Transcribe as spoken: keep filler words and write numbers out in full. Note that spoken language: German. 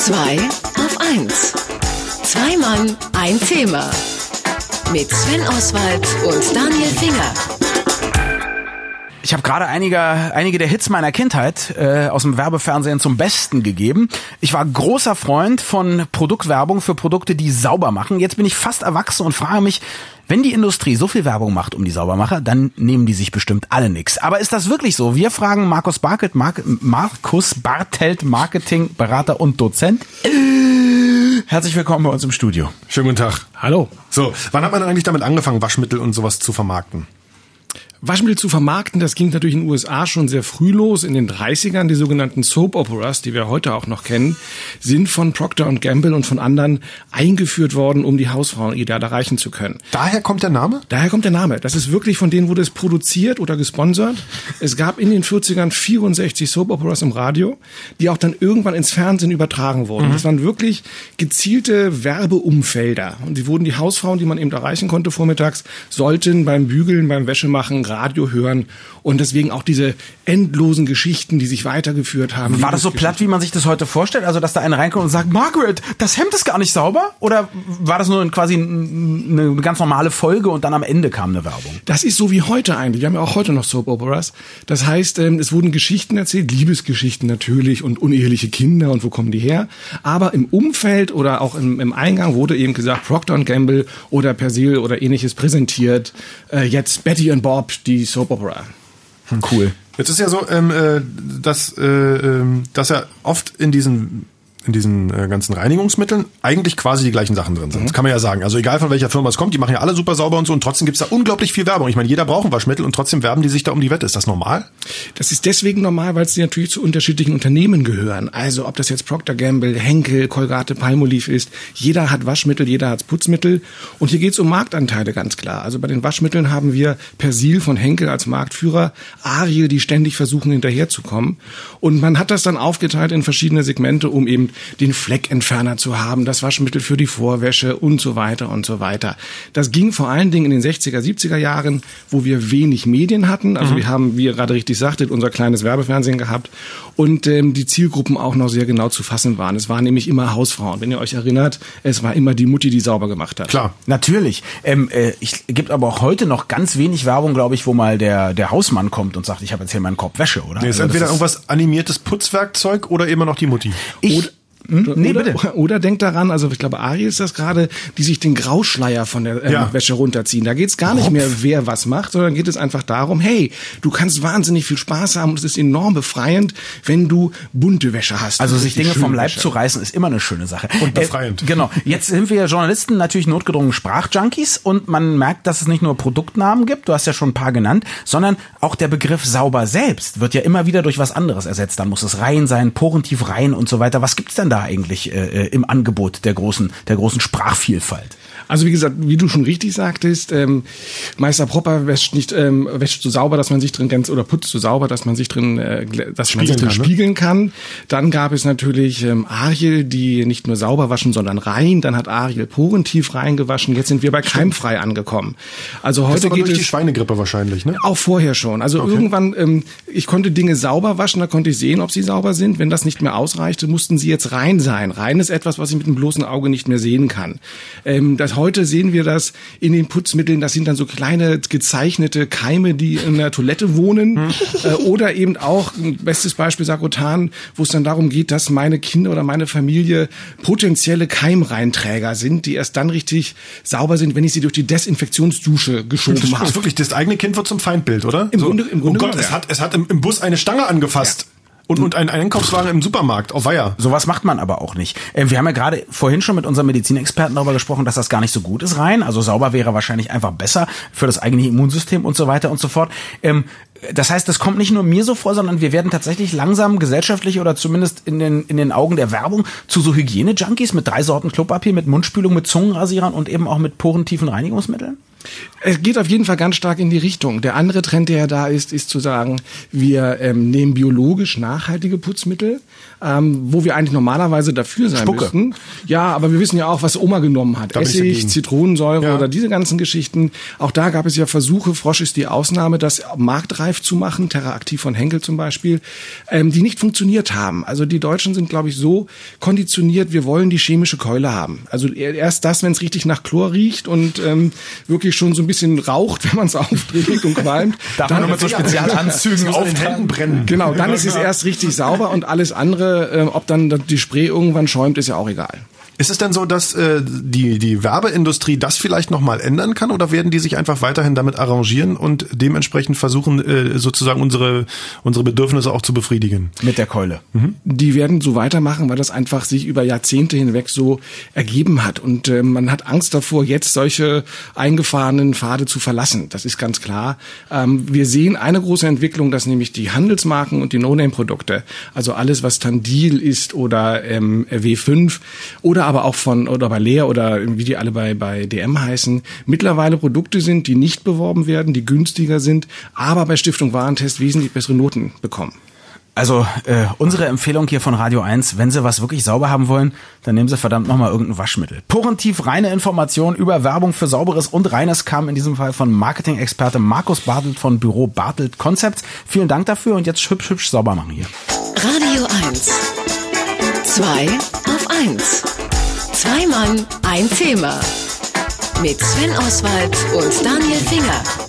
Zwei auf eins. Zwei Mann, ein Thema. Mit Sven Oswald und Daniel Finger. Ich habe gerade einige, einige der Hits meiner Kindheit äh, aus dem Werbefernsehen zum Besten gegeben. Ich war großer Freund von Produktwerbung für Produkte, die sauber machen. Jetzt bin ich fast erwachsen und frage mich, wenn die Industrie so viel Werbung macht um die Saubermacher, dann nehmen die sich bestimmt alle nix. Aber ist das wirklich so? Wir fragen Markus Bartelt, Mark, Markus Bartelt, Marketingberater und Dozent. Herzlich willkommen bei uns im Studio. Schönen guten Tag. Hallo. So, wann hat man denn eigentlich damit angefangen, Waschmittel und sowas zu vermarkten? Waschmittel zu vermarkten, das ging natürlich in den U S A schon sehr früh los. In den dreißigern, die sogenannten Soap Operas, die wir heute auch noch kennen, sind von Procter und Gamble und von anderen eingeführt worden, um die Hausfrauen ideal erreichen zu können. Daher kommt der Name? Daher kommt der Name. Das ist wirklich, von denen wurde es produziert oder gesponsert. Es gab in den vierzigern vierundsechzig Soap Operas im Radio, die auch dann irgendwann ins Fernsehen übertragen wurden. Mhm. Das waren wirklich gezielte Werbeumfelder. Und die wurden die Hausfrauen, die man eben erreichen konnte vormittags, sollten beim Bügeln, beim Wäschemachen, Radio hören und deswegen auch diese endlosen Geschichten, die sich weitergeführt haben. War das so platt, wie man sich das heute vorstellt? Also, dass da einer reinkommt und sagt, Margaret, das Hemd ist gar nicht sauber? Oder war das nur quasi eine ganz normale Folge und dann am Ende kam eine Werbung? Das ist so wie heute eigentlich. Wir haben ja auch heute noch Soap Operas. Das heißt, es wurden Geschichten erzählt, Liebesgeschichten natürlich und uneheliche Kinder und wo kommen die her? Aber im Umfeld oder auch im, im Eingang wurde eben gesagt, Procter und Gamble oder Persil oder ähnliches präsentiert. Äh, jetzt Betty und Bob, die Soap Opera. Cool. Jetzt ist ja so, ähm, äh, dass, äh, dass ja oft in diesen in diesen äh, ganzen Reinigungsmitteln eigentlich quasi die gleichen Sachen drin sind. Mhm. Das kann man ja sagen. Also egal von welcher Firma es kommt, die machen ja alle super sauber und so und trotzdem gibt's da unglaublich viel Werbung. Ich meine, jeder braucht ein Waschmittel und trotzdem werben die sich da um die Wette. Ist das normal? Das ist deswegen normal, weil sie natürlich zu unterschiedlichen Unternehmen gehören. Also ob das jetzt Procter Gamble, Henkel, Colgate, Palmolive ist. Jeder hat Waschmittel, jeder hat Putzmittel. Und hier geht's um Marktanteile ganz klar. Also bei den Waschmitteln haben wir Persil von Henkel als Marktführer, Ariel, die ständig versuchen hinterherzukommen. Und man hat das dann aufgeteilt in verschiedene Segmente, um eben den Fleckentferner zu haben, das Waschmittel für die Vorwäsche und so weiter und so weiter. Das ging vor allen Dingen in den sechziger, siebziger Jahren, wo wir wenig Medien hatten. Also mhm. wir haben, wie ihr gerade richtig sagtet, unser kleines Werbefernsehen gehabt und ähm, die Zielgruppen auch noch sehr genau zu fassen waren. Es waren nämlich immer Hausfrauen. Wenn ihr euch erinnert, es war immer die Mutti, die sauber gemacht hat. Klar, natürlich. Ähm, äh, ich gibt aber auch heute noch ganz wenig Werbung, glaube ich, wo mal der der Hausmann kommt und sagt, ich habe jetzt hier meinen Korb Wäsche, oder? Nee, ist also entweder ist irgendwas animiertes Putzwerkzeug oder immer noch die Mutti. Ich oder Hm? Nee, oder, bitte. Oder denkt daran, also ich glaube, Ariel ist das gerade, die sich den Grauschleier von der ähm, ja. Wäsche runterziehen. Da geht's gar nicht Rupf. mehr, wer was macht, sondern geht es einfach darum, hey, du kannst wahnsinnig viel Spaß haben und es ist enorm befreiend, wenn du bunte Wäsche hast. Also sich Dinge vom Leib Wäsche. zu reißen, ist immer eine schöne Sache. Und befreiend. Äh, genau. Jetzt sind wir Journalisten natürlich notgedrungen Sprachjunkies und man merkt, dass es nicht nur Produktnamen gibt, du hast ja schon ein paar genannt, sondern auch der Begriff sauber selbst wird ja immer wieder durch was anderes ersetzt. Dann muss es rein sein, porentief rein und so weiter. Was gibt's denn da eigentlich äh, im Angebot der großen, der großen Sprachvielfalt? Also wie gesagt, wie du schon richtig sagtest, ähm, Meister Propper wäscht nicht ähm, wäscht so sauber, dass man sich drin ganz oder putzt so sauber, dass man sich drin äh, dass spiegeln man sich drin kann, spiegeln ne? kann. Dann gab es natürlich ähm, Ariel, die nicht nur sauber waschen, sondern rein. Dann hat Ariel porentief reingewaschen. Jetzt sind wir bei keimfrei angekommen. Also heute geht durch es die Schweinegrippe wahrscheinlich, ne? Auch vorher schon. Also okay. irgendwann, ähm, ich konnte Dinge sauber waschen, da konnte ich sehen, ob sie sauber sind. Wenn das nicht mehr ausreichte, mussten sie jetzt rein sein. Rein ist etwas, was ich mit dem bloßen Auge nicht mehr sehen kann. Ähm, das heute sehen wir das in den Putzmitteln, das sind dann so kleine gezeichnete Keime, die in der Toilette wohnen. Hm. Äh, oder eben auch, ein bestes Beispiel Sagrotan, wo es dann darum geht, dass meine Kinder oder meine Familie potenzielle Keimreinträger sind, die erst dann richtig sauber sind, wenn ich sie durch die Desinfektionsdusche geschoben habe. Das ist wirklich, das eigene Kind wird zum Feindbild, oder? Im so, Grunde, im Grunde oh Gott, ja. es hat, es hat im, im Bus eine Stange angefasst. Ja. Und, und ein Einkaufswagen im Supermarkt, auf Weiher. Sowas macht man aber auch nicht. Äh, wir haben ja gerade vorhin schon mit unserem Medizinexperten darüber gesprochen, dass das gar nicht so gut ist rein. Also sauber wäre wahrscheinlich einfach besser für das eigene Immunsystem und so weiter und so fort. Ähm, das heißt, das kommt nicht nur mir so vor, sondern wir werden tatsächlich langsam gesellschaftlich oder zumindest in den, in den Augen der Werbung zu so Hygiene-Junkies mit drei Sorten Klopapier, mit Mundspülung, mit Zungenrasierern und eben auch mit porentiefen Reinigungsmitteln? Es geht auf jeden Fall ganz stark in die Richtung. Der andere Trend, der ja da ist, ist zu sagen, wir ähm, nehmen biologisch nachhaltige Putzmittel, ähm, wo wir eigentlich normalerweise dafür sein Spucke. müssten. Ja, aber wir wissen ja auch, was Oma genommen hat. Da Essig, Zitronensäure ja. oder diese ganzen Geschichten. Auch da gab es ja Versuche, Frosch ist die Ausnahme, das marktreif unreif zu machen, TerraActiv von Henkel zum Beispiel, ähm, die nicht funktioniert haben. Also die Deutschen sind, glaube ich, so konditioniert, wir wollen die chemische Keule haben. Also erst das, wenn es richtig nach Chlor riecht und ähm, wirklich schon so ein bisschen raucht, wenn man es aufträgt und qualmt. Darf man nur mit so Spezialanzügen auf den Händen brennen. Genau, dann ist es erst richtig sauber und alles andere, äh, ob dann die Spray irgendwann schäumt, ist ja auch egal. Ist es denn so, dass äh, die die Werbeindustrie das vielleicht noch mal ändern kann, oder werden die sich einfach weiterhin damit arrangieren und dementsprechend versuchen, äh, sozusagen unsere unsere Bedürfnisse auch zu befriedigen? Mit der Keule. Mhm. Die werden so weitermachen, weil das einfach sich über Jahrzehnte hinweg so ergeben hat. Und äh, man hat Angst davor, jetzt solche eingefahrenen Pfade zu verlassen. Das ist ganz klar. Ähm, wir sehen eine große Entwicklung, dass nämlich die Handelsmarken und die No-Name-Produkte, also alles, was Tandil ist oder ähm, W fünf oder aber auch von oder bei Leer oder wie die alle bei bei D M heißen, mittlerweile Produkte sind, die nicht beworben werden, die günstiger sind, aber bei Stiftung Warentest wesentlich bessere Noten bekommen. Also äh, unsere Empfehlung hier von Radio eins, wenn Sie was wirklich sauber haben wollen, dann nehmen Sie verdammt nochmal irgendein Waschmittel. Porentief reine Informationen über Werbung für Sauberes und Reines kam in diesem Fall von Marketing-Experte Markus Bartelt von Büro Bartelt Concepts. Vielen Dank dafür und jetzt hübsch, hübsch sauber machen hier. Radio eins. Zwei auf eins. Zwei Mann, ein Thema. Mit Sven Oswald und Daniel Finger.